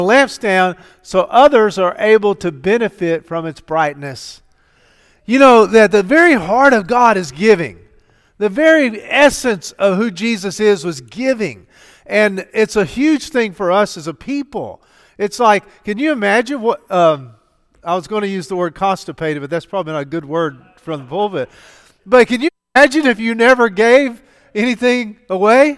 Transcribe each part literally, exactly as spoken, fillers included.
lampstand so others are able to benefit from its brightness. You know that the very heart of God is giving. The very essence of who Jesus is was giving. And it's a huge thing for us as a people. It's like, can you imagine what, um, I was going to use the word constipated, but that's probably not a good word from the pulpit. But can you imagine if you never gave anything away?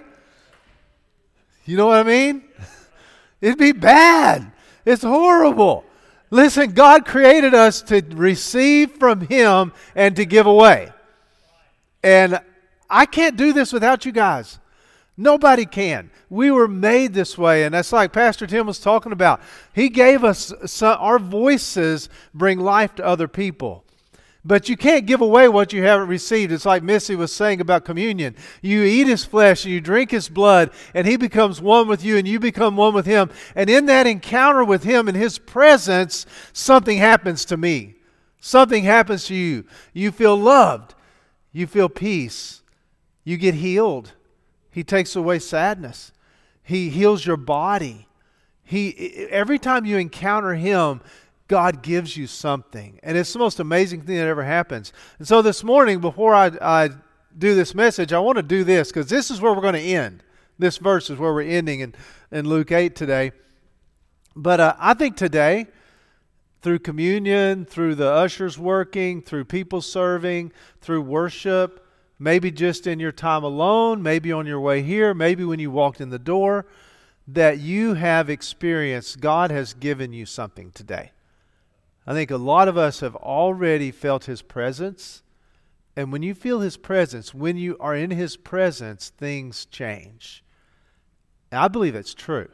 You know what I mean? It'd be bad. It's horrible. Listen, God created us to receive from Him and to give away. And I can't do this without you guys. Nobody can. We were made this way, and that's like Pastor Tim was talking about. He gave us, some, our voices bring life to other people. But you can't give away what you haven't received. It's like Missy was saying about communion. You eat His flesh and you drink His blood, and He becomes one with you and you become one with Him. And in that encounter with Him in His presence, something happens to me. Something happens to you. You feel loved. You feel peace. You get healed. He takes away sadness. He heals your body. He every time you encounter Him, God gives you something. And it's the most amazing thing that ever happens. And so this morning, before I, I do this message, I want to do this because this is where we're going to end. This verse is where we're ending in, in Luke eight today. But uh, I think today, through communion, through the ushers working, through people serving, through worship, maybe just in your time alone, maybe on your way here, maybe when you walked in the door, that you have experienced God has given you something today. I think a lot of us have already felt His presence. And when you feel His presence, when you are in His presence, things change. And I believe it's true.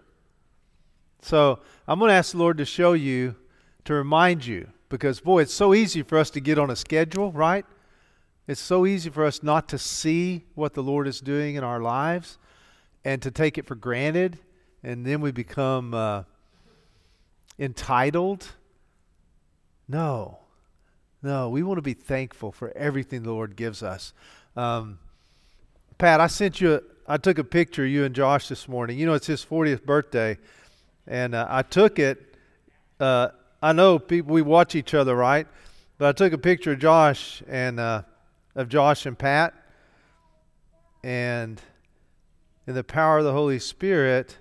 So I'm going to ask the Lord to show you, to remind you, because boy, it's so easy for us to get on a schedule, right? It's so easy for us not to see what the Lord is doing in our lives and to take it for granted. And then we become uh, entitled. No, no, we want to be thankful for everything the Lord gives us. Um, Pat, I sent you, a, I took a picture of you and Josh this morning. You know, it's his fortieth birthday, and uh, I took it. Uh, I know people, we watch each other, right? But I took a picture of Josh and uh, of Josh and Pat, and in the power of the Holy Spirit,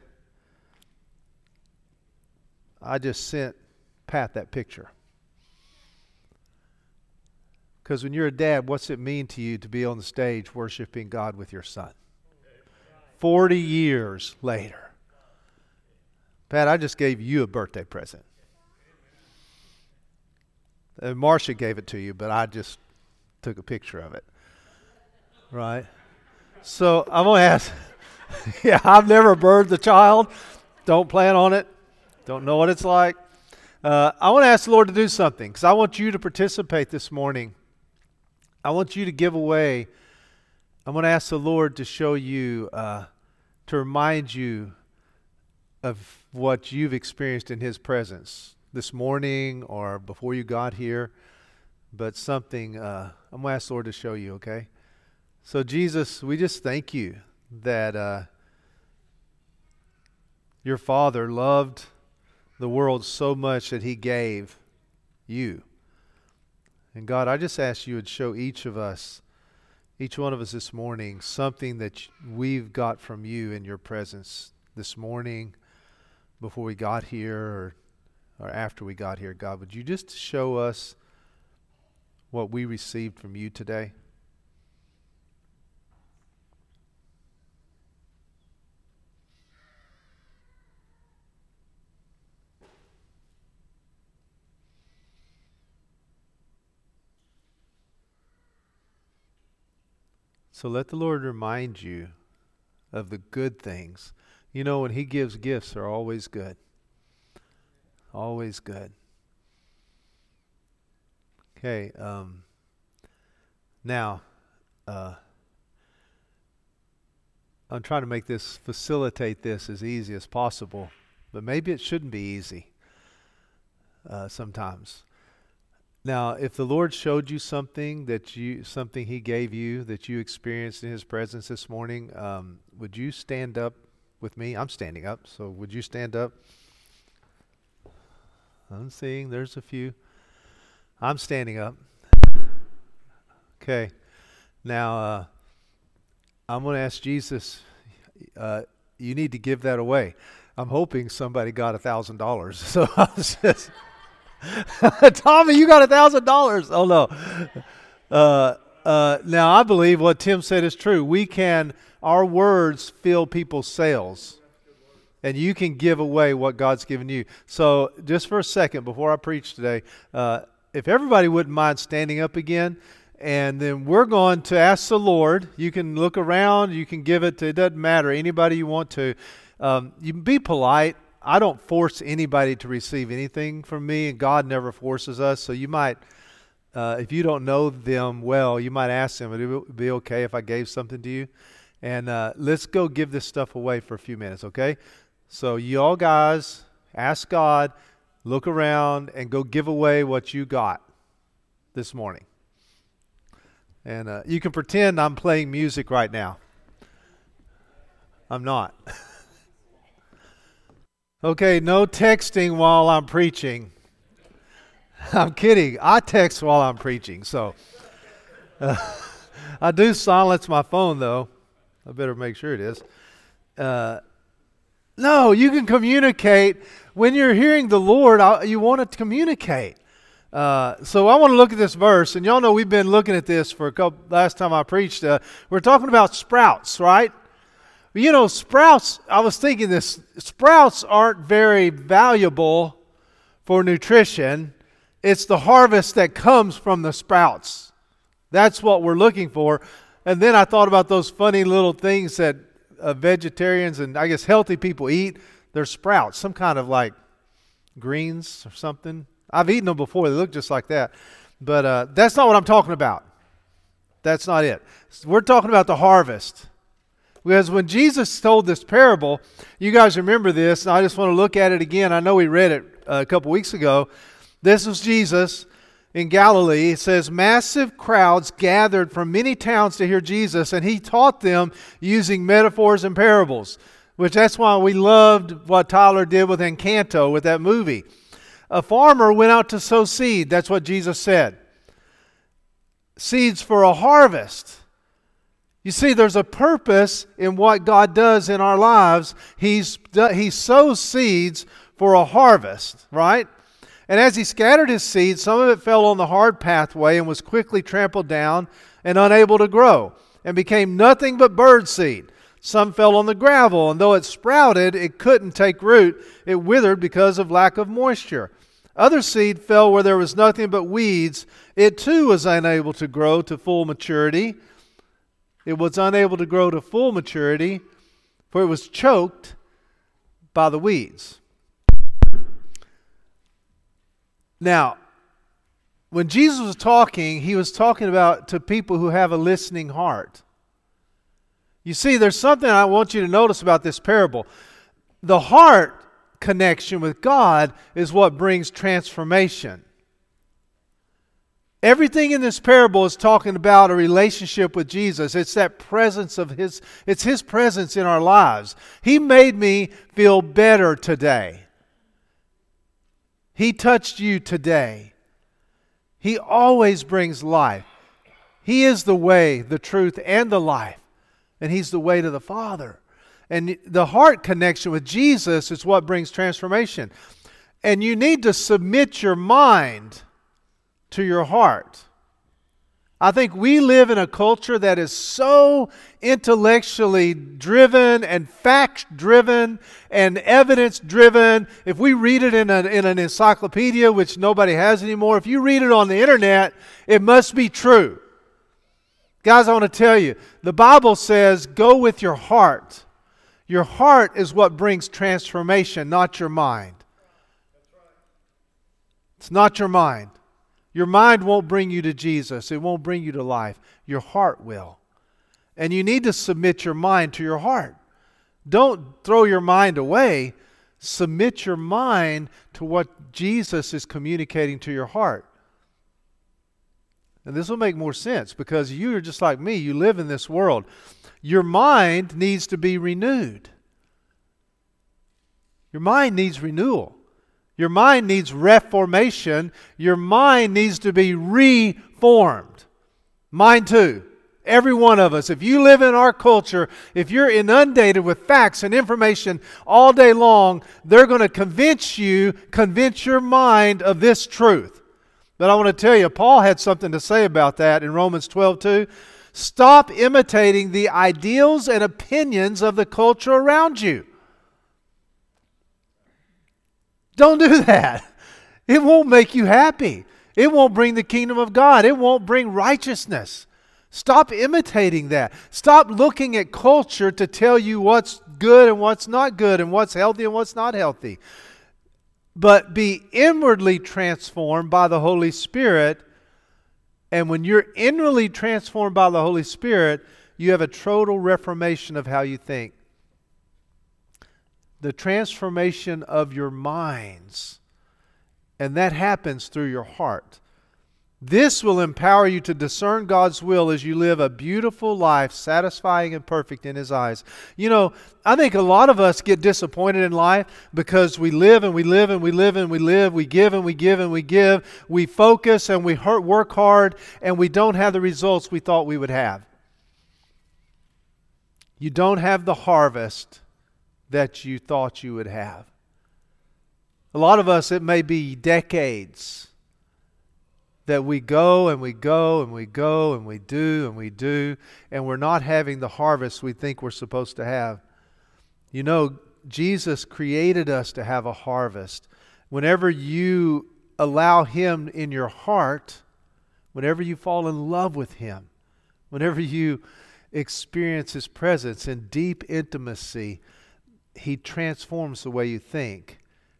I just sent Pat that picture. Because when you're a dad, what's it mean to you to be on the stage worshiping God with your son? Forty years later. Pat, I just gave you a birthday present. And Marcia gave it to you, but I just took a picture of it. Right? So I'm going to ask, yeah, I've never birthed a child. Don't plan on it. Don't know what it's like. Uh, I want to ask the Lord to do something because I want you to participate this morning. I want you to give away. I'm going to ask the Lord to show you, uh, to remind you of what you've experienced in His presence this morning or before you got here. But something, uh, I'm going to ask the Lord to show you, okay? So Jesus, we just thank you that uh, your Father loved the world so much that He gave you. And God, I just ask you would show each of us, each one of us this morning, something that we've got from you in your presence this morning, before we got here or, or after we got here. God, would you just show us what we received from you today? So let the Lord remind you of the good things. You know, when He gives gifts, they're always good. Always good. Okay. Um, now, uh, I'm trying to make this, facilitate this as easy as possible, but maybe it shouldn't be easy uh, sometimes. Now, if the Lord showed you something that you, something He gave you that you experienced in His presence this morning, um, would you stand up with me? I'm standing up, so would you stand up? I'm seeing there's a few. I'm standing up. Okay. Now, uh, I'm going to ask Jesus, uh, you need to give that away. I'm hoping somebody got a thousand dollars. So I was just, Tommy, you got a thousand dollars. Oh no. Uh, uh, now I believe what Tim said is true. We can, our words fill people's sails, and you can give away what God's given you. So just for a second before I preach today, uh, if everybody wouldn't mind standing up again. And then we're going to ask the Lord. You can look around. You can give it to, it doesn't matter, anybody you want to. Um, you can be polite. I don't force anybody to receive anything from me, and God never forces us. So you might, uh, if you don't know them well, you might ask them, would it be okay if I gave something to you? And uh, let's go give this stuff away for a few minutes, okay? So you all guys, ask God, look around, and go give away what you got this morning. And uh, you can pretend I'm playing music right now. I'm not. Okay, no texting while I'm preaching. I'm kidding. I text while I'm preaching. So uh, I do silence my phone, though. I better make sure it is. Uh, no, you can communicate. When you're hearing the Lord, I, you want to communicate. Uh, so I want to look at this verse, and y'all know we've been looking at this for a couple, last time I preached. Uh, we're talking about sprouts, right? You know, sprouts, I was thinking this, sprouts aren't very valuable for nutrition. It's the harvest that comes from the sprouts. That's what we're looking for. And then I thought about those funny little things that uh, vegetarians and I guess healthy people eat. They're sprouts, some kind of like greens or something. I've eaten them before. They look just like that. But uh, that's not what I'm talking about. That's not it. We're talking about the harvest. Because when Jesus told this parable, you guys remember this, and I just want to look at it again. I know we read it uh, a couple weeks ago. This was Jesus in Galilee. It says, massive crowds gathered from many towns to hear Jesus, and he taught them using metaphors and parables, which that's why we loved what Tyler did with Encanto, with that movie. A farmer went out to sow seed. That's what Jesus said. Seeds for a harvest. You see, there's a purpose in what God does in our lives. He's, he sows seeds for a harvest, right? And as he scattered his seed, some of it fell on the hard pathway and was quickly trampled down and unable to grow and became nothing but bird seed. Some fell on the gravel, and though it sprouted, it couldn't take root. It withered because of lack of moisture. Other seed fell where there was nothing but weeds. It too was unable to grow to full maturity. It was unable to grow to full maturity, for it was choked by the weeds. Now, when Jesus was talking, he was talking about to people who have a listening heart. You see, there's something I want you to notice about this parable. The heart connection with God is what brings transformation. Everything in this parable is talking about a relationship with Jesus. It's that presence of His, it's His presence in our lives. He made me feel better today. He touched you today. He always brings life. He is the way, the truth, and the life. And He's the way to the Father. And the heart connection with Jesus is what brings transformation. And you need to submit your mind to your heart. I think we live in a culture that is so intellectually driven and fact-driven and evidence-driven. If we read it in, a, in an encyclopedia, which nobody has anymore, if you read it on the internet, it must be true. Guys, I want to tell you, the Bible says, go with your heart. Your heart is what brings transformation, not your mind. It's not your mind. Your mind won't bring you to Jesus. It won't bring you to life. Your heart will. And you need to submit your mind to your heart. Don't throw your mind away. Submit your mind to what Jesus is communicating to your heart. And this will make more sense because you are just like me. You live in this world. Your mind needs to be renewed. Your mind needs renewal. Your mind needs reformation. Your mind needs to be reformed. Mine too. Every one of us. If you live in our culture, if you're inundated with facts and information all day long, they're going to convince you, convince your mind of this truth. But I want to tell you, Paul had something to say about that in Romans twelve two. Stop imitating the ideals and opinions of the culture around you. Don't do that. It won't make you happy. It won't bring the kingdom of God. It won't bring righteousness. Stop imitating that. Stop looking at culture to tell you what's good and what's not good and what's healthy and what's not healthy. But be inwardly transformed by the Holy Spirit. And when you're inwardly transformed by the Holy Spirit, you have a total reformation of how you think. The transformation of your minds. And that happens through your heart. This will empower you to discern God's will as you live a beautiful life, satisfying and perfect in His eyes. You know, I think a lot of us get disappointed in life because we live and we live and we live and we live. We give and we give and we give. We focus and we work hard and we don't have the results we thought we would have. You don't have the harvest that you thought you would have. A lot of us, it may be decades that we go and we go and we go and we do and we do, and we're not having the harvest we think we're supposed to have. You know, Jesus created us to have a harvest. Whenever you allow Him in your heart, whenever you fall in love with Him, whenever you experience His presence in deep intimacy, He transforms the way you think.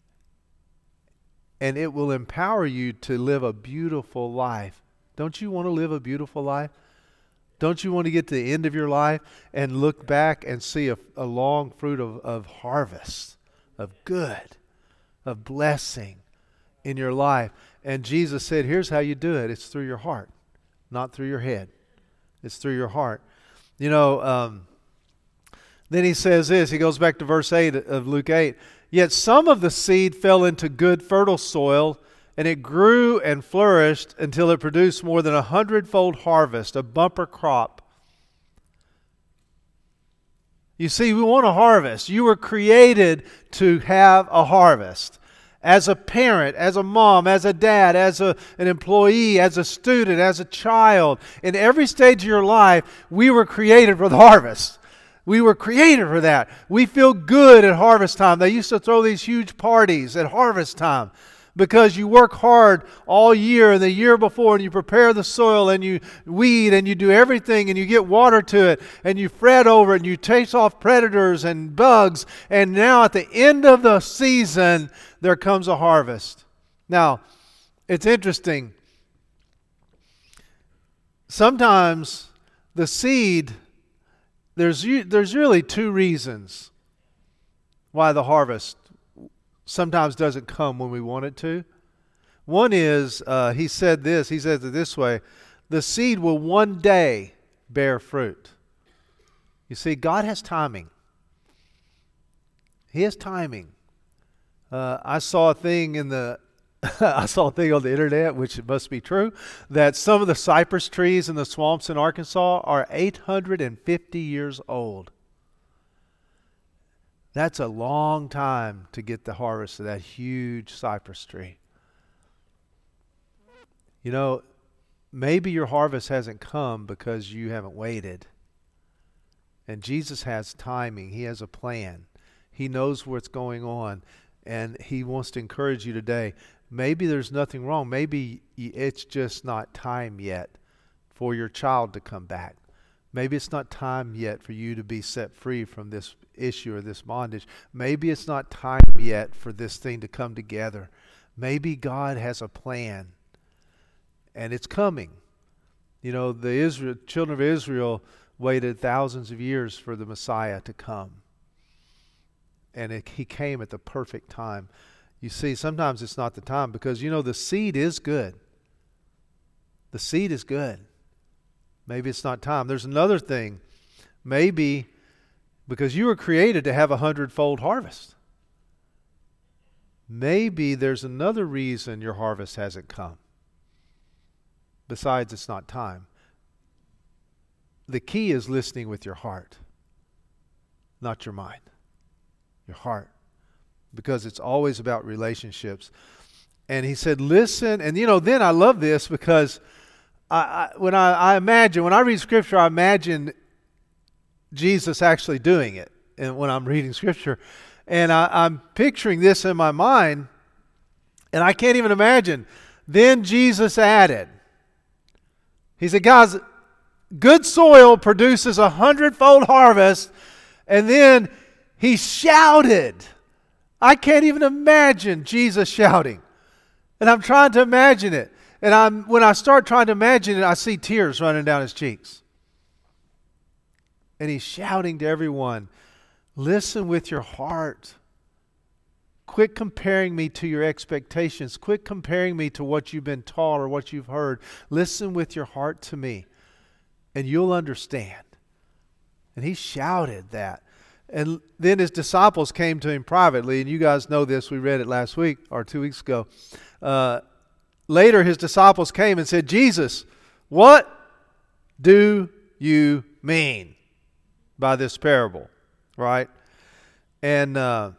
And it will empower you to live a beautiful life. Don't you want to live a beautiful life? Don't you want to get to the end of your life and look back and see a, a long fruit of, of harvest, of good, of blessing in your life? And Jesus said, here's how you do it. It's through your heart, not through your head. It's through your heart. You know, um, then He says this. He goes back to verse eight of Luke eight. Yet some of the seed fell into good fertile soil, and it grew and flourished until it produced more than a hundredfold harvest, a bumper crop. You see, we want a harvest. You were created to have a harvest. As a parent, as a mom, as a dad, as a, an employee, as a student, as a child, in every stage of your life, we were created for the harvest. We were created for that. We feel good at harvest time. They used to throw these huge parties at harvest time because you work hard all year and the year before, and you prepare the soil and you weed and you do everything and you get water to it and you fret over it and you chase off predators and bugs. And now at the end of the season, there comes a harvest. Now, it's interesting. Sometimes the seed... There's, there's really two reasons why the harvest sometimes doesn't come when we want it to. One is, uh, he said this, he says it this way, the seed will one day bear fruit. You see, God has timing. He has timing. Uh, I saw a thing in the I saw a thing on the internet, which it must be true, that some of the cypress trees in the swamps in Arkansas are eight hundred fifty years old. That's a long time to get the harvest of that huge cypress tree. You know, maybe your harvest hasn't come because you haven't waited. And Jesus has timing. He has a plan. He knows what's going on. And He wants to encourage you today. Maybe there's nothing wrong. Maybe it's just not time yet for your child to come back. Maybe it's not time yet for you to be set free from this issue or this bondage. Maybe it's not time yet for this thing to come together. Maybe God has a plan, and it's coming. You know, the Israel, children of Israel waited thousands of years for the Messiah to come. And it, He came at the perfect time. You see, sometimes it's not the time because, you know, the seed is good. The seed is good. Maybe it's not time. There's another thing. Maybe because you were created to have a hundredfold harvest. maybe there's another reason your harvest hasn't come. Besides, it's not time. The key is listening with your heart, not your mind. Your heart. Because it's always about relationships. And he said, listen. And you know, then I love this because I, I, when I, I imagine, when I read Scripture, I imagine Jesus actually doing it. And when I'm reading Scripture. And I, I'm picturing this in my mind. And I can't even imagine. Then Jesus added. He said, guys, good soil produces a hundredfold harvest. And then he shouted. I can't even imagine Jesus shouting. And I'm trying to imagine it. And I'm when I start trying to imagine it, I see tears running down his cheeks. And he's shouting to everyone, listen with your heart. Quit comparing me to your expectations. Quit comparing me to what you've been taught or what you've heard. Listen with your heart to me, and you'll understand. And he shouted that. And then his disciples came to him privately, and you guys know this. We read it last week or two weeks ago. Uh, later, his disciples came and said, Jesus, what do you mean by this parable? Right? And uh,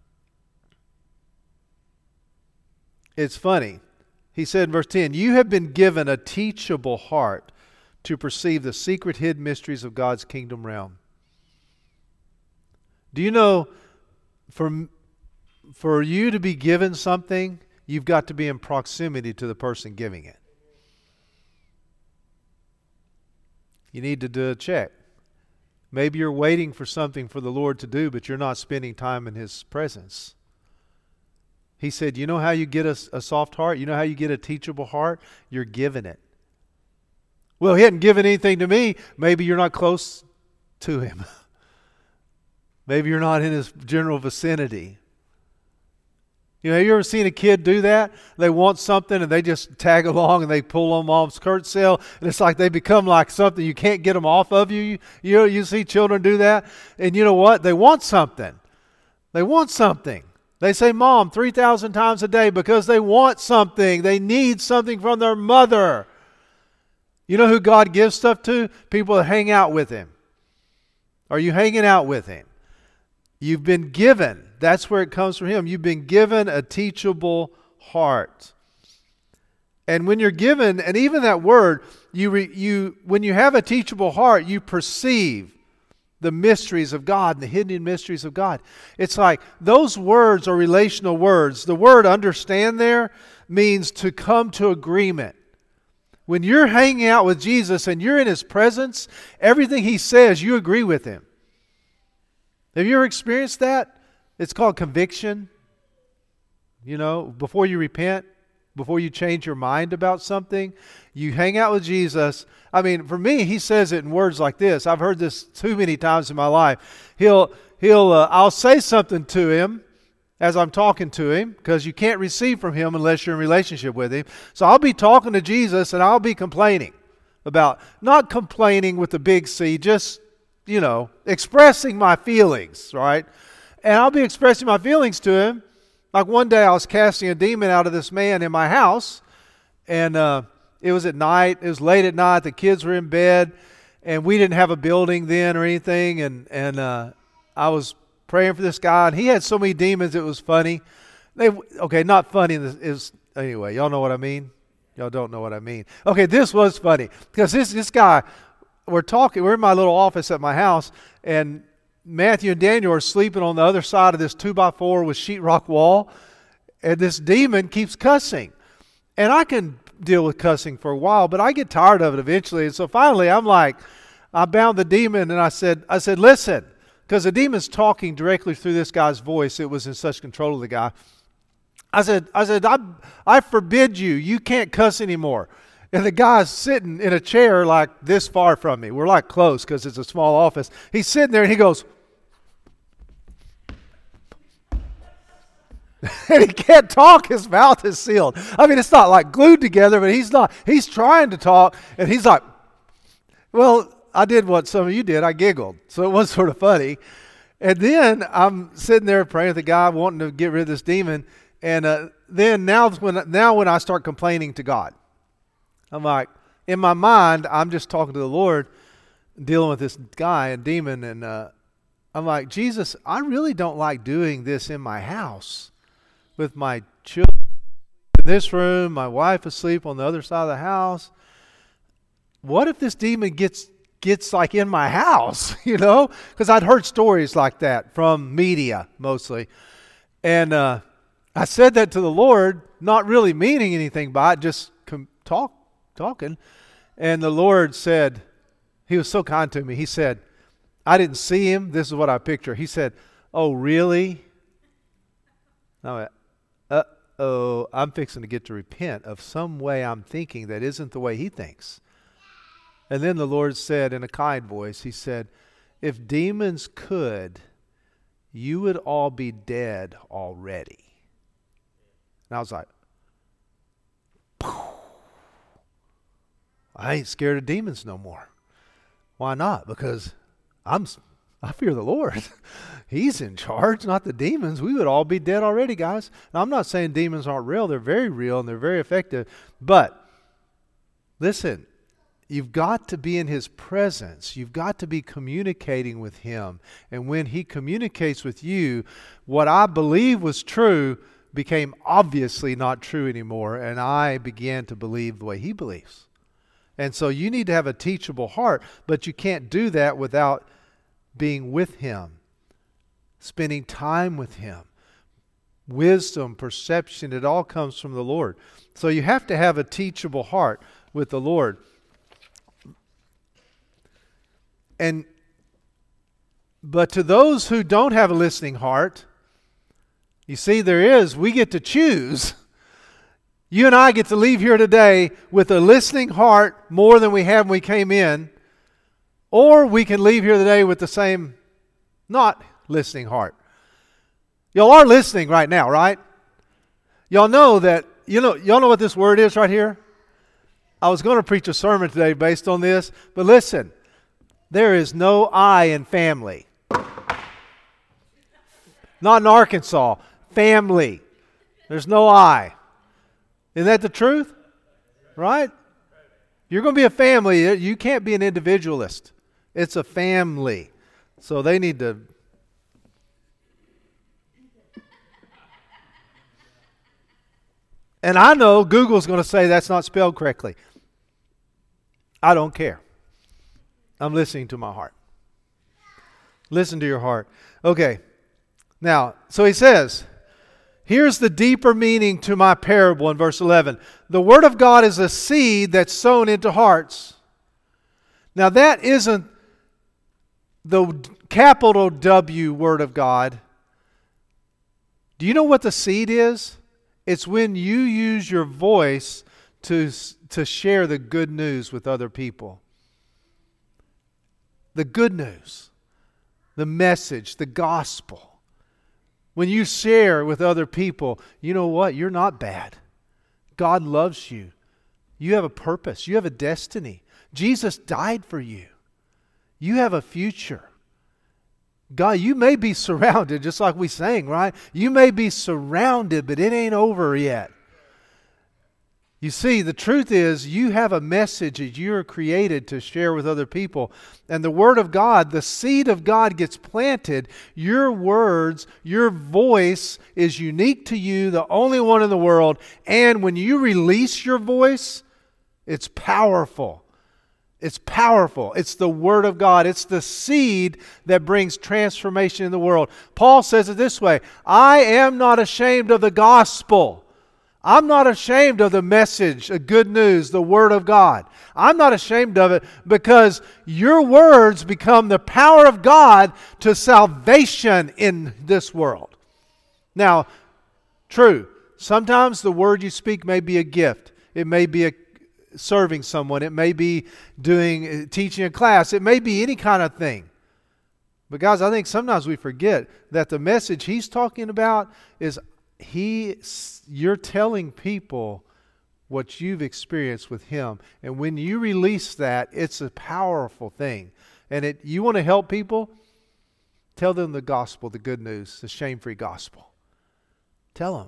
it's funny. He said in verse ten, you have been given a teachable heart to perceive the secret hidden mysteries of God's kingdom realm. Do you know, for, for you to be given something, you've got to be in proximity to the person giving it. You need to do a check. Maybe you're waiting for something for the Lord to do, but you're not spending time in His presence. He said, you know how you get a, a soft heart? You know how you get a teachable heart? You're given it. Well, He hadn't given anything to me. Maybe you're not close to Him. Maybe you're not in His general vicinity. You know, have you ever seen a kid do that? They want something and they just tag along and they pull on mom's curtail, and it's like they become like something you can't get them off of you. You, you know, you see children do that, and you know what? They want something. They want something. They say Mom three thousand times a day because they want something. They need something from their mother. You know who God gives stuff to? People that hang out with Him. Are you hanging out with Him? You've been given. That's where it comes from Him. You've been given a teachable heart. And when you're given, and even that word, you re, you when you have a teachable heart, you perceive the mysteries of God and the hidden mysteries of God. It's like those words are relational words. The word understand there means to come to agreement. When you're hanging out with Jesus and you're in His presence, everything He says, you agree with Him. Have you ever experienced that? It's called conviction. You know, before you repent, before you change your mind about something, you hang out with Jesus. I mean, for me, He says it in words like this. I've heard this too many times in my life. He'll, he'll, uh, I'll say something to Him as I'm talking to Him, because you can't receive from Him unless you're in relationship with Him. So I'll be talking to Jesus and I'll be complaining about, not complaining with the big C, just, you know, expressing my feelings, right? And I'll be expressing my feelings to Him. Like one day I was casting a demon out of this man in my house, and uh, it was at night. It was late at night. The kids were in bed, and we didn't have a building then or anything. And and uh, I was praying for this guy, and he had so many demons it was funny. They okay, not funny. Is anyway. Y'all know what I mean. Y'all don't know what I mean. Okay, this was funny because this this guy. We're talking. We're in my little office at my house, and Matthew and Daniel are sleeping on the other side of this two by four with sheetrock wall, and this demon keeps cussing. And I can deal with cussing for a while, but I get tired of it eventually. And so finally, I'm like, I bound the demon, and I said, I said, listen, because the demon's talking directly through this guy's voice. It was in such control of the guy. I said, I said, I, I forbid you. You can't cuss anymore. And the guy's sitting in a chair like this far from me. We're like close because it's a small office. He's sitting there and he goes, and he can't talk. His mouth is sealed. I mean, it's not like glued together, but he's not. He's trying to talk, and he's like, well, I did what some of you did. I giggled. So it was sort of funny. And then I'm sitting there praying with the guy, wanting to get rid of this demon, And uh, then now when, now when I start complaining to God, I'm like, in my mind, I'm just talking to the Lord, dealing with this guy, a demon, and uh, I'm like, Jesus, I really don't like doing this in my house with my children in this room, my wife asleep on the other side of the house. What if this demon gets gets like in my house, you know? Because I'd heard stories like that from media mostly. And uh, I said that to the Lord, not really meaning anything by it, just com- talk, talking. And the Lord said, He was so kind to me. He said, I didn't see him. This is what I picture. He said, oh, really? I went, uh-oh, I'm fixing to get to repent of some way I'm thinking that isn't the way he thinks. And then the Lord said in a kind voice, He said, if demons could, you would all be dead already. And I was like, I ain't scared of demons no more. Why not? Because I'm, I fear the Lord. He's in charge, not the demons. We would all be dead already, guys. Now, I'm not saying demons aren't real. They're very real and they're very effective. But listen, you've got to be in His presence. You've got to be communicating with Him. And when He communicates with you, what I believe was true became obviously not true anymore. And I began to believe the way He believes. And so you need to have a teachable heart, but you can't do that without being with Him, spending time with Him. Wisdom, perception, it all comes from the Lord. So you have to have a teachable heart with the Lord. And but to those who don't have a listening heart, you see there is, we get to choose. You and I get to leave here today with a listening heart more than we had when we came in. Or we can leave here today with the same not listening heart. Y'all are listening right now, right? Y'all know that, you know, y'all know what this word is right here? I was going to preach a sermon today based on this, but listen, there is no I in family. Not in Arkansas. Family. There's no I. Isn't that the truth? Right? You're going to be a family. You can't be an individualist. It's a family. So they need to... And I know Google's going to say that's not spelled correctly. I don't care. I'm listening to my heart. Listen to your heart. Okay. Now, so he says... Here's the deeper meaning to my parable in verse eleven. The Word of God is a seed that's sown into hearts. Now that isn't the capital W Word of God. Do you know what the seed is? It's when you use your voice to, to share the good news with other people. The good news, the message, the gospel. When you share with other people, you know what? You're not bad. God loves you. You have a purpose. You have a destiny. Jesus died for you. You have a future. God, you may be surrounded, just like we sang, right? You may be surrounded, but it ain't over yet. You see, the truth is you have a message that you are created to share with other people. And the Word of God, the seed of God gets planted. Your words, your voice is unique to you, the only one in the world. And when you release your voice, it's powerful. It's powerful. It's the Word of God. It's the seed that brings transformation in the world. Paul says it this way, I am not ashamed of the gospel. I'm not ashamed of the message, the good news, the Word of God. I'm not ashamed of it because your words become the power of God to salvation in this world. Now, true, sometimes the word you speak may be a gift. It may be a serving someone. It may be doing, teaching a class. It may be any kind of thing. But guys, I think sometimes we forget that the message he's talking about is He, you're telling people what you've experienced with Him. And when you release that, it's a powerful thing. And it, you want to help people? Tell them the gospel, the good news, the shame-free gospel. Tell them.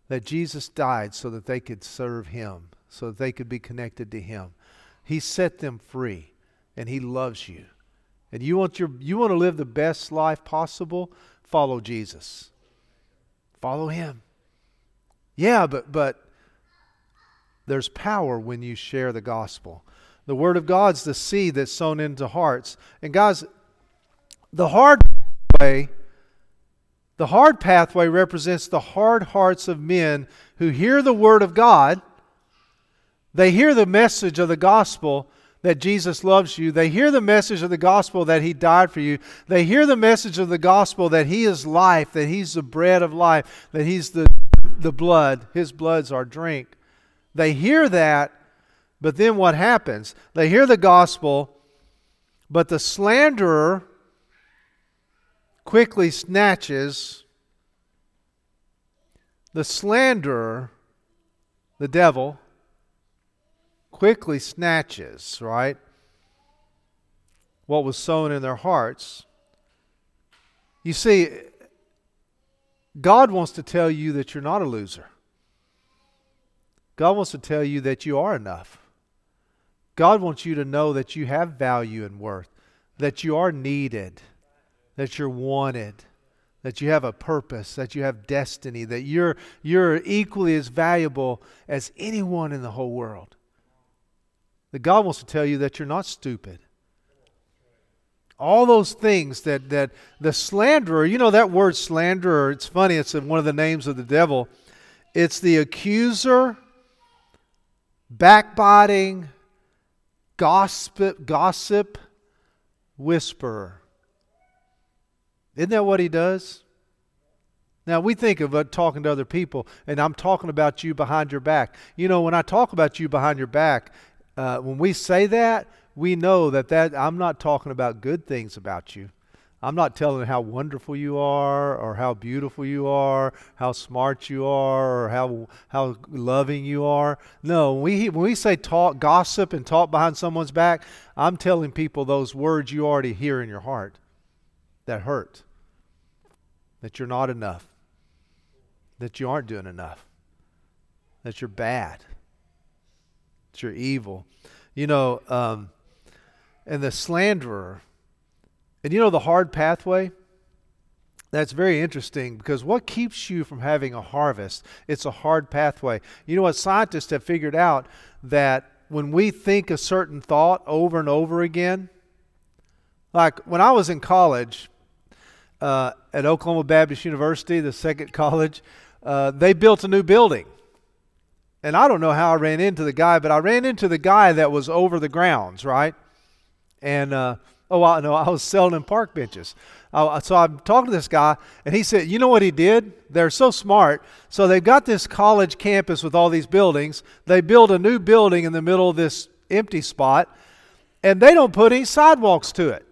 that Jesus died so that they could serve Him, so that they could be connected to Him. He set them free, and He loves you. And you want your you want to live the best life possible? Follow Jesus. Follow Him. Yeah, but but there's power when you share the gospel. The Word of God's the seed that's sown into hearts. And guys, the hard pathway, the hard pathway represents the hard hearts of men who hear the Word of God. They hear the message of the gospel that Jesus loves you. They hear the message of the gospel that He died for you. They hear the message of the gospel that He is life, that He's the bread of life, that He's the, the blood. His blood's our drink. They hear that, but then what happens? They hear the gospel, but the slanderer quickly snatches, the slanderer, the devil, quickly snatches, right, what was sown in their hearts. You see, God wants to tell you that you're not a loser. God wants to tell you that you are enough. God wants you to know that you have value and worth, that you are needed, that you're wanted, that you have a purpose, that you have destiny, that you're, you're equally as valuable as anyone in the whole world. That God wants to tell you that you're not stupid. All those things that, that the slanderer, you know that word slanderer, it's funny, it's one of the names of the devil. It's the accuser, backbiting, gossip, gossip, whisperer. Isn't that what he does? Now we think of it talking to other people, and I'm talking about you behind your back. You know, when I talk about you behind your back, Uh, when we say that, we know that, that I'm not talking about good things about you. I'm not telling how wonderful you are, or how beautiful you are, how smart you are, or how how loving you are. No, when we when we say talk, gossip, and talk behind someone's back, I'm telling people those words you already hear in your heart that hurt, that you're not enough, that you aren't doing enough, that you're bad, that you're evil. You know, um, and the slanderer. And you know the hard pathway? That's very interesting, because what keeps you from having a harvest? It's a hard pathway. You know what? Scientists have figured out that when we think a certain thought over and over again, like when I was in college uh, at Oklahoma Baptist University, the second college, uh, they built a new building. And I don't know how I ran into the guy, but I ran into the guy that was over the grounds, right? And uh, Oh, I know. I was selling them park benches. Uh, so I'm talking to this guy, and he said, you know what he did? They're so smart. So they've got this college campus with all these buildings. They build a new building in the middle of this empty spot, and they don't put any sidewalks to it.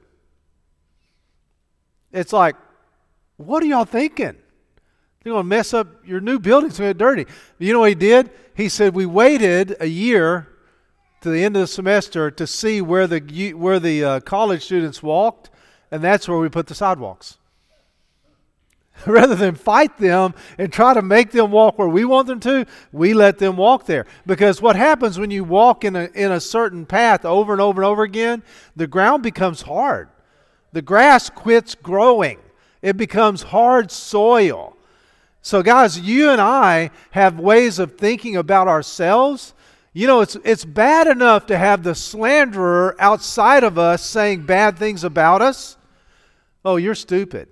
It's like, what are y'all thinking? You're going to mess up your new building, it's going to get dirty. You know what he did? He said, we waited a year to the end of the semester to see where the where the uh, college students walked, and that's where we put the sidewalks. Rather than fight them and try to make them walk where we want them to, we let them walk there. Because what happens when you walk in a in a certain path over and over and over again, the ground becomes hard. The grass quits growing. It becomes hard soil. So guys, you and I have ways of thinking about ourselves. You know, it's it's bad enough to have the slanderer outside of us saying bad things about us. Oh, you're stupid.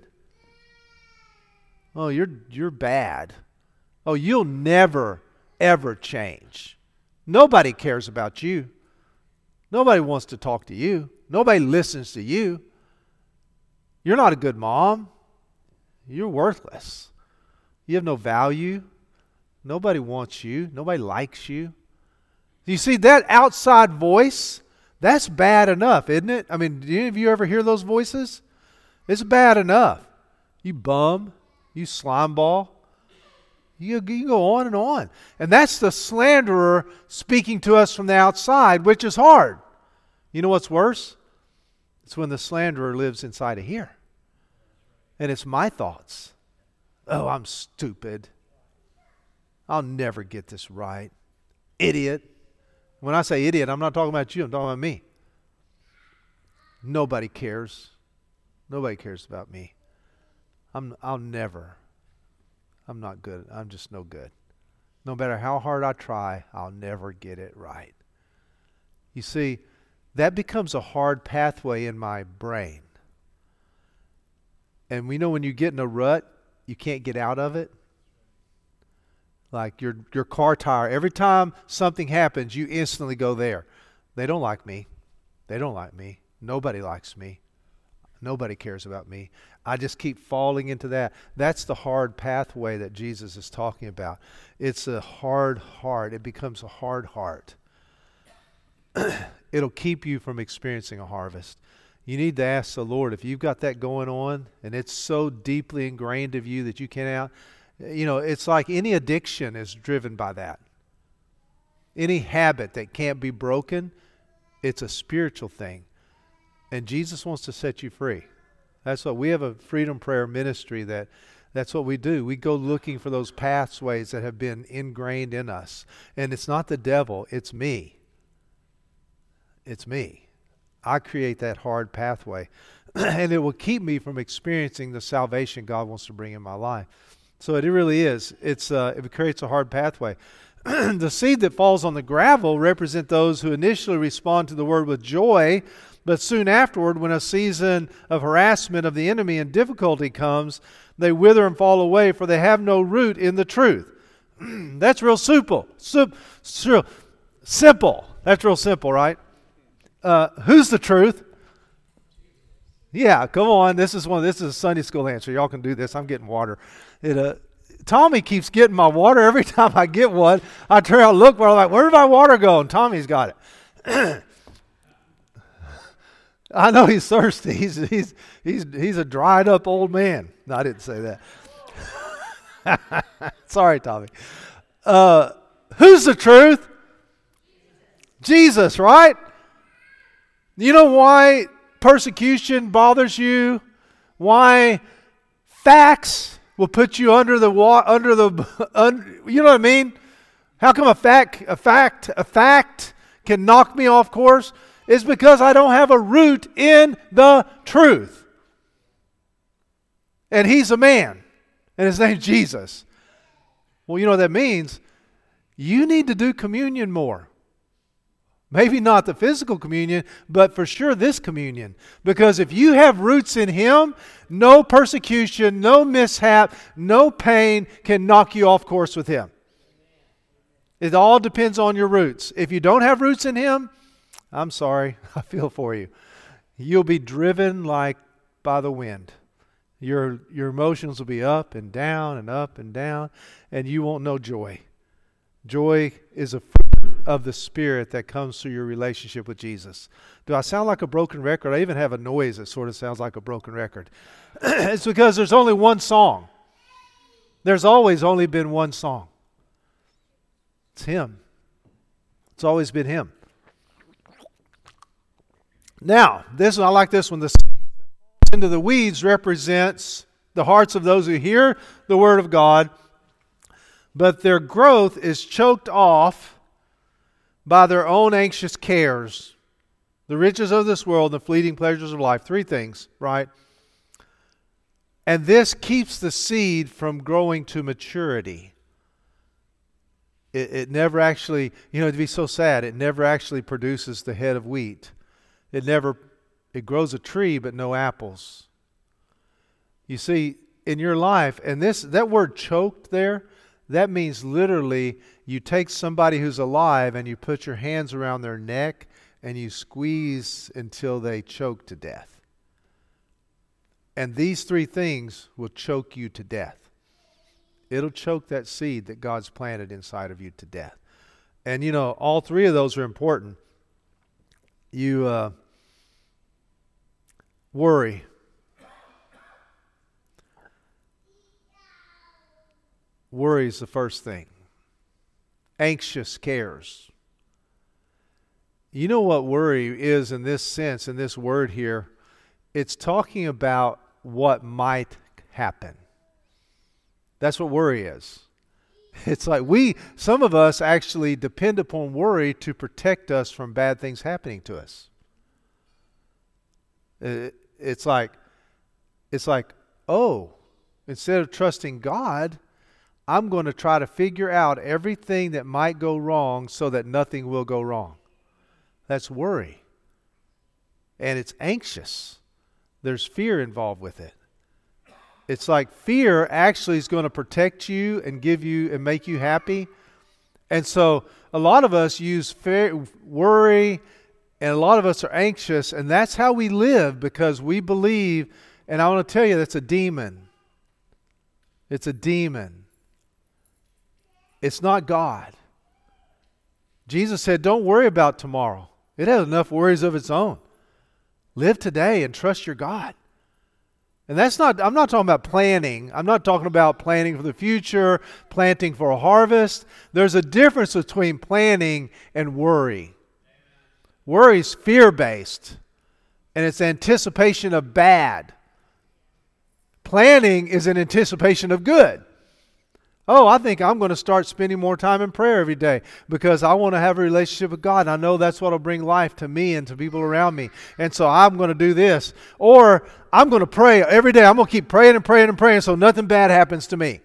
Oh, you're you're bad. Oh, you'll never, ever change. Nobody cares about you. Nobody wants to talk to you. Nobody listens to you. You're not a good mom. You're worthless. You have no value. Nobody wants you. Nobody likes you. You see, that outside voice, that's bad enough, isn't it? I mean, do any of you ever hear those voices? It's bad enough. You bum, you slime ball. You, you go on and on. And that's the slanderer speaking to us from the outside, which is hard. You know what's worse? It's when the slanderer lives inside of here. And it's my thoughts. Oh, I'm stupid. I'll never get this right. Idiot. When I say idiot, I'm not talking about you. I'm talking about me. Nobody cares. Nobody cares about me. I'm, I'll never. I'm not good. I'm just no good. No matter how hard I try, I'll never get it right. You see, that becomes a hard pathway in my brain. And we know when you get in a rut, you can't get out of it. Like your your car tire, every time something happens, you instantly go there. They don't like me. They don't like me. Nobody likes me. Nobody cares about me. I just keep falling into that. That's the hard pathway that Jesus is talking about. It's a hard heart. It becomes a hard heart. It'll keep you from experiencing a harvest. You need to ask the Lord, if you've got that going on and it's so deeply ingrained of you that you can't out, you know, it's like any addiction is driven by that. Any habit that can't be broken, it's a spiritual thing. And Jesus wants to set you free. That's what we have, a freedom prayer ministry that that's what we do. We go looking for those pathways that have been ingrained in us. And it's not the devil, it's me. It's me. I create that hard pathway. And it will keep me from experiencing the salvation God wants to bring in my life. So it really is. It's uh, it creates a hard pathway. The seed that falls on the gravel represent those who initially respond to the word with joy, but soon afterward, when a season of harassment of the enemy and difficulty comes, they wither and fall away, for they have no root in the truth. That's real simple. Sim- simple. That's real simple, right? Uh, who's the truth? Yeah, come on. This is one. This is a Sunday school answer. Y'all can do this. I'm getting water. It, uh, Tommy keeps getting my water. Every time I get one, I turn out and look. Where I'm like, where did my water go? And Tommy's got it. I know he's thirsty. He's he's he's he's a dried up old man. No, I didn't say that. Sorry, Tommy. Uh, who's the truth? Jesus, right? You know why persecution bothers you? Why facts will put you under the wa- under the un, you know what I mean? How come a fact a fact a fact can knock me off course? It's because I don't have a root in the truth. And he's a man, and his name's Jesus. Well, you know what that means? You need to do communion more. Maybe not the physical communion, but for sure this communion. Because if you have roots in Him, no persecution, no mishap, no pain can knock you off course with Him. It all depends on your roots. If you don't have roots in Him, I'm sorry, I feel for you. You'll be driven like by the wind. Your, your emotions will be up and down and up and down, and you won't know joy. Joy is a fruit of the Spirit that comes through your relationship with Jesus. Do I sound like a broken record? I even have a noise that sort of sounds like a broken record. It's because there's only one song. There's always only been one song. It's Him. It's always been Him. Now, this one, I like this one. The seed that falls into the weeds represents the hearts of those who hear the Word of God, but their growth is choked off by their own anxious cares, the riches of this world, and the fleeting pleasures of life. Three things, right? And this keeps the seed from growing to maturity. It, it never actually, you know, it'd be so sad, it never actually produces the head of wheat. It never, it grows a tree but no apples. You see, in your life, and this that word choked there, that means literally you take somebody who's alive and you put your hands around their neck and you squeeze until they choke to death. And these three things will choke you to death. It'll choke that seed that God's planted inside of you to death. And you know, all three of those are important. You uh, worry. Worry is the first thing. Anxious cares. You know what worry is in this sense, in this word here? It's talking about what might happen. That's what worry is. It's like we, some of us actually depend upon worry to protect us from bad things happening to us. It, it's like, it's like, oh, instead of trusting God, I'm going to try to figure out everything that might go wrong so that nothing will go wrong. That's worry. And it's anxious. There's fear involved with it. It's like fear actually is going to protect you and give you and make you happy. And so a lot of us use fear, worry, and a lot of us are anxious, and that's how we live because we believe, and I want to tell you that's a demon. It's a demon. It's not God. Jesus said, don't worry about tomorrow. It has enough worries of its own. Live today and trust your God. And that's not, I'm not talking about planning. I'm not talking about planning for the future, planting for a harvest. There's a difference between planning and worry. Worry is fear-based, and it's anticipation of bad. Planning is an anticipation of good. Oh, I think I'm going to start spending more time in prayer every day because I want to have a relationship with God. And I know that's what will bring life to me and to people around me. And so I'm going to do this. Or I'm going to pray every day. I'm going to keep praying and praying and praying so nothing bad happens to me.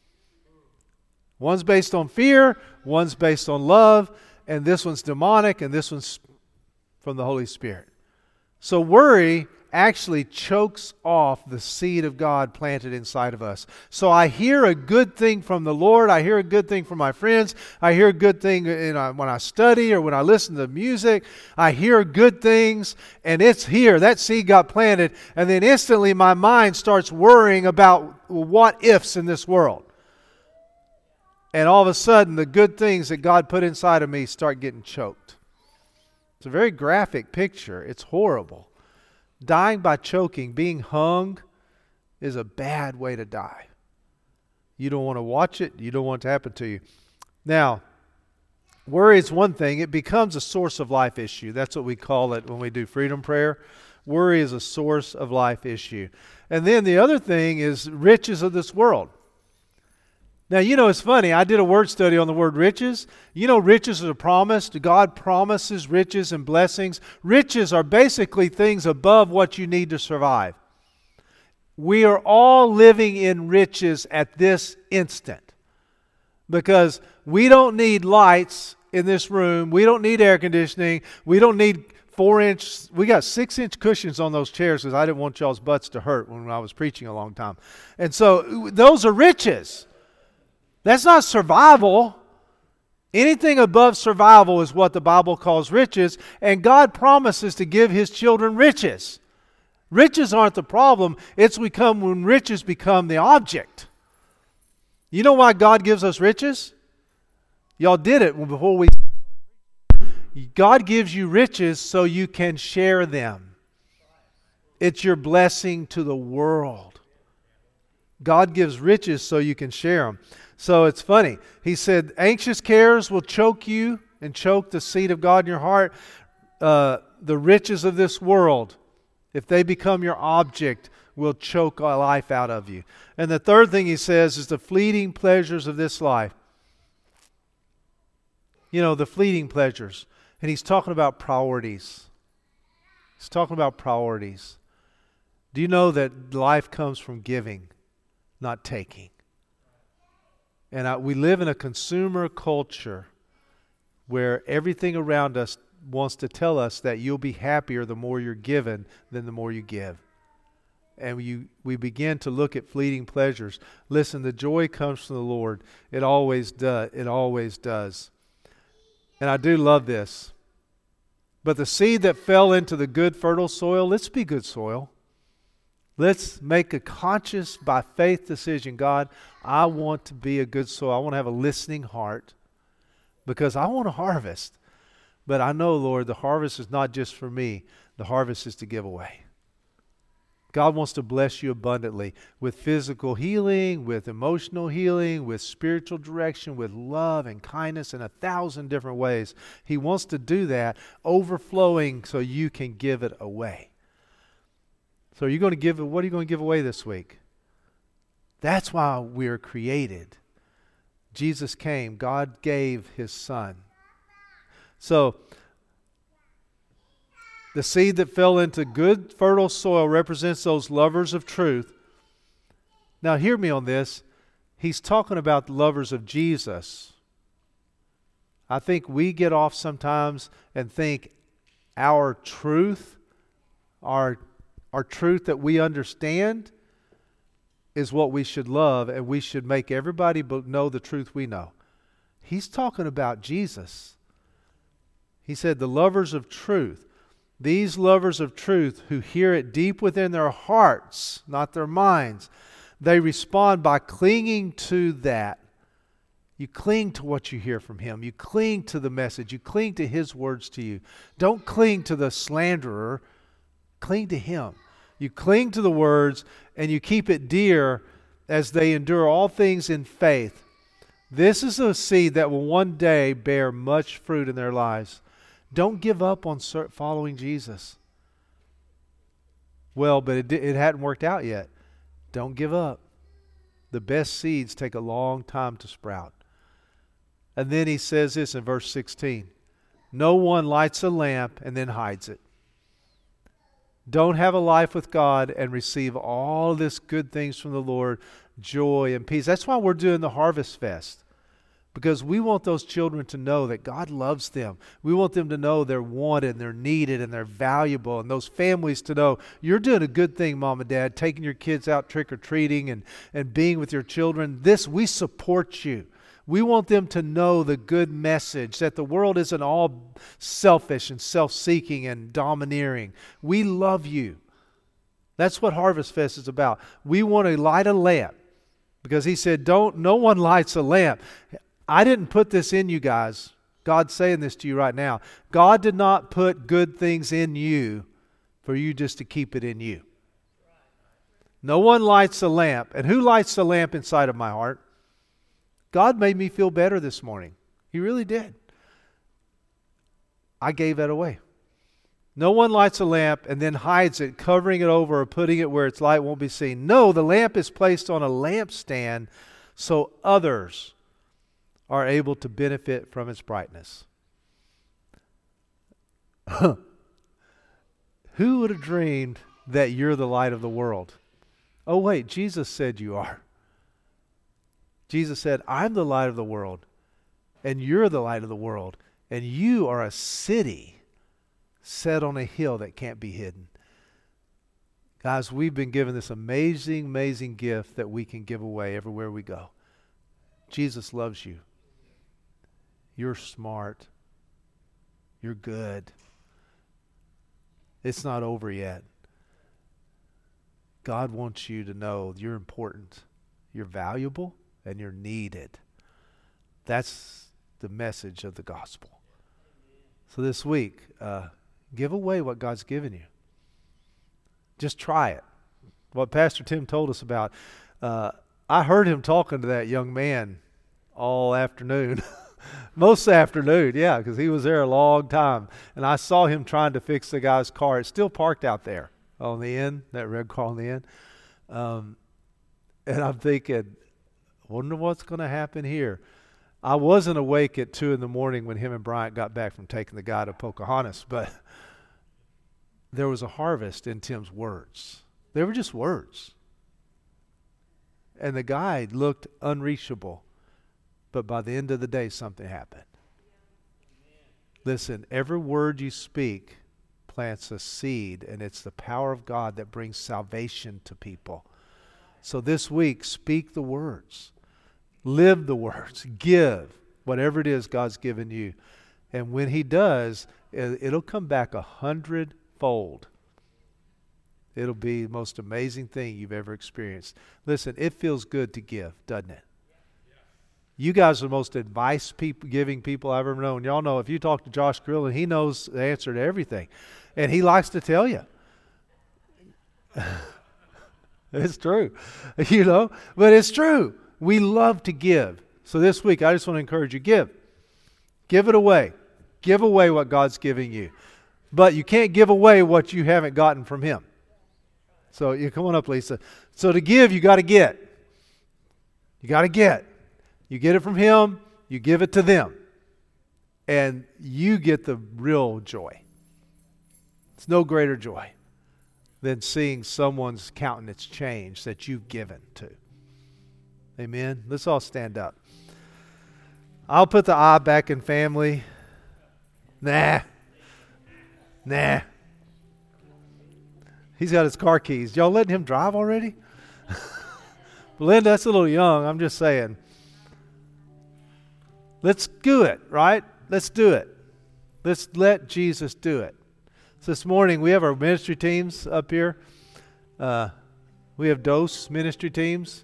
One's based on fear, one's based on love, and this one's demonic, and this one's from the Holy Spirit. So worry actually chokes off the seed of God planted inside of us. So I hear a good thing from the Lord. I hear a good thing from my friends. I hear a good thing you know, when I study or when I listen to music. I hear good things, and it's here. That seed got planted, and then instantly my mind starts worrying about what ifs in this world. And all of a sudden, the good things that God put inside of me start getting choked. It's a very graphic picture. It's horrible. Dying by choking, being hung, is a bad way to die. You don't want to watch it. You don't want it to happen to you. Now, worry is one thing. It becomes a source of life issue. That's what we call it when we do freedom prayer. Worry is a source of life issue. And then the other thing is riches of this world. Now, you know, it's funny. I did a word study on the word riches. You know, riches is a promise. God promises riches and blessings. Riches are basically things above what you need to survive. We are all living in riches at this instant because we don't need lights in this room. We don't need air conditioning. We don't need four inch. We got six inch cushions on those chairs because I didn't want y'all's butts to hurt when I was preaching a long time. And so those are riches. That's not survival. Anything above survival is what the Bible calls riches, and God promises to give His children riches. Riches aren't the problem. It's become when riches become the object. You know why God gives us riches? Y'all did it before we... God gives you riches so you can share them. It's your blessing to the world. God gives riches so you can share them. So it's funny. He said, anxious cares will choke you and choke the seed of God in your heart. Uh, the riches of this world, if they become your object, will choke life out of you. And the third thing he says is the fleeting pleasures of this life. You know, the fleeting pleasures. And he's talking about priorities. He's talking about priorities. Do you know that life comes from giving, not taking? And I, we live in a consumer culture where everything around us wants to tell us that you'll be happier the more you're given than the more you give. And you, we begin to look at fleeting pleasures. Listen, the joy comes from the Lord. It always does. It always does. And I do love this. But the seed that fell into the good fertile soil, let's be good soil. Let's make a conscious, by faith decision. God, I want to be a good soil. I want to have a listening heart because I want to harvest. But I know, Lord, the harvest is not just for me. The harvest is to give away. God wants to bless you abundantly with physical healing, with emotional healing, with spiritual direction, with love and kindness in a thousand different ways. He wants to do that, overflowing so you can give it away. So are you going to give, what are you going to give away this week? That's why we are created. Jesus came. God gave His Son. So, the seed that fell into good, fertile soil represents those lovers of truth. Now, hear me on this. He's talking about the lovers of Jesus. I think we get off sometimes and think our truth, our, our truth that we understand, is what we should love, and we should make everybody know the truth we know. He's talking about Jesus. He said, the lovers of truth. These lovers of truth who hear it deep within their hearts, not their minds, they respond by clinging to that. You cling to what you hear from Him. You cling to the message. You cling to His words to you. Don't cling to the slanderer. Cling to Him. You cling to the words and you keep it dear as they endure all things in faith. This is a seed that will one day bear much fruit in their lives. Don't give up on following Jesus. Well, but it, it hadn't worked out yet. Don't give up. The best seeds take a long time to sprout. And then he says this in verse sixteen. No one lights a lamp and then hides it. Don't have a life with God and receive all this good things from the Lord, joy and peace. That's why we're doing the Harvest Fest. Because we want those children to know that God loves them. We want them to know they're wanted and they're needed and they're valuable. And those families to know you're doing a good thing, Mom and Dad, taking your kids out trick-or-treating and, and being with your children. This, we support you. We want them to know the good message that the world isn't all selfish and self-seeking and domineering. We love you. That's what Harvest Fest is about. We want to light a lamp because he said, "Don't. No one lights a lamp." I didn't put this in you guys. God's saying this to you right now. God did not put good things in you for you just to keep it in you. No one lights a lamp. And who lights the lamp inside of my heart? God made me feel better this morning. He really did. I gave that away. No one lights a lamp and then hides it, covering it over or putting it where its light won't be seen. No, the lamp is placed on a lampstand so others are able to benefit from its brightness. Who would have dreamed that you're the light of the world? Oh wait, Jesus said you are. Jesus said, I'm the light of the world, and you're the light of the world, and you are a city set on a hill that can't be hidden. Guys, we've been given this amazing, amazing gift that we can give away everywhere we go. Jesus loves you. You're smart. You're good. It's not over yet. God wants you to know you're important. You're valuable and you're needed. That's the message of the gospel. So this week, uh, give away what God's given you. Just try it. What Pastor Tim told us about. Uh, I heard him talking to that young man all afternoon. Most afternoon, yeah, because he was there a long time. And I saw him trying to fix the guy's car. It's still parked out there on the end, that red car on the end. Um, and I'm thinking, wonder what's going to happen here. I wasn't awake at two in the morning when him and Bryant got back from taking the guy to Pocahontas, but there was a harvest in Tim's words. They were just words. And the guy looked unreachable. But by the end of the day, something happened. Listen, every word you speak plants a seed, and it's the power of God that brings salvation to people. So this week, speak the words. Live the words. Give whatever it is God's given you. And when He does, it'll come back a hundredfold. It'll be the most amazing thing you've ever experienced. Listen, it feels good to give, doesn't it? You guys are the most advice people, giving people I've ever known. Y'all know if you talk to Josh Grillin, he knows the answer to everything. And he likes to tell you. It's true. You know, but it's true. We love to give. So this week, I just want to encourage you, give. Give it away. Give away what God's giving you. But you can't give away what you haven't gotten from Him. So you come on up, Lisa. So to give, you got to get. You got to get. You get it from Him, you give it to them, and you get the real joy. It's no greater joy than seeing someone's countenance change that you've given to. Amen? Let's all stand up. I'll put the I back in family. Nah. Nah. He's got his car keys. Y'all letting him drive already? Belinda, that's a little young. I'm just saying. Let's do it, right? Let's do it. Let's let Jesus do it. So this morning we have our ministry teams up here. Uh, we have Dose ministry teams.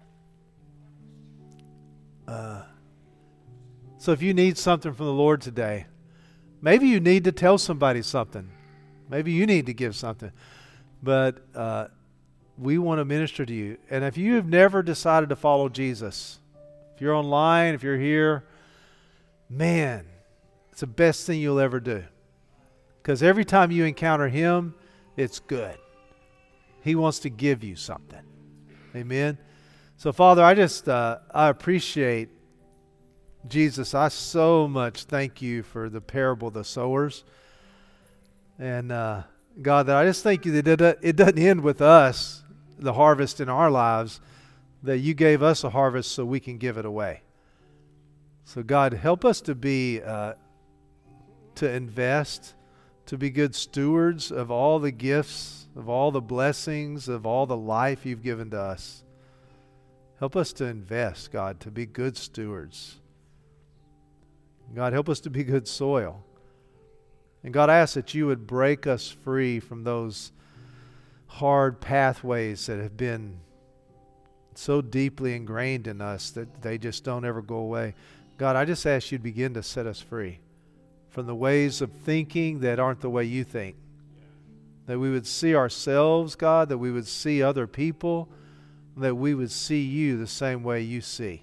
Uh, so if you need something from the Lord today, maybe you need to tell somebody something. Maybe you need to give something. But uh, we want to minister to you. And if you have never decided to follow Jesus, if you're online, if you're here, man, it's the best thing you'll ever do. Because every time you encounter Him, it's good. He wants to give you something. Amen? So, Father, I just, uh, I appreciate, Jesus, I so much thank you for the parable of the sowers. And, uh, God, that I just thank you that it doesn't end with us, the harvest in our lives, that you gave us a harvest so we can give it away. So, God, help us to be, uh, to invest, to be good stewards of all the gifts, of all the blessings, of all the life you've given to us. Help us to invest, God, to be good stewards. God, help us to be good soil. And God, I ask that you would break us free from those hard pathways that have been so deeply ingrained in us that they just don't ever go away. God, I just ask you to begin to set us free from the ways of thinking that aren't the way you think. That we would see ourselves, God, that we would see other people, that we would see you the same way you see.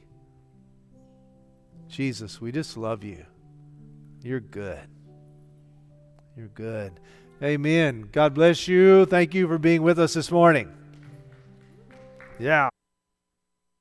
Jesus, we just love you. You're good. You're good. Amen. God bless you. Thank you for being with us this morning. Yeah.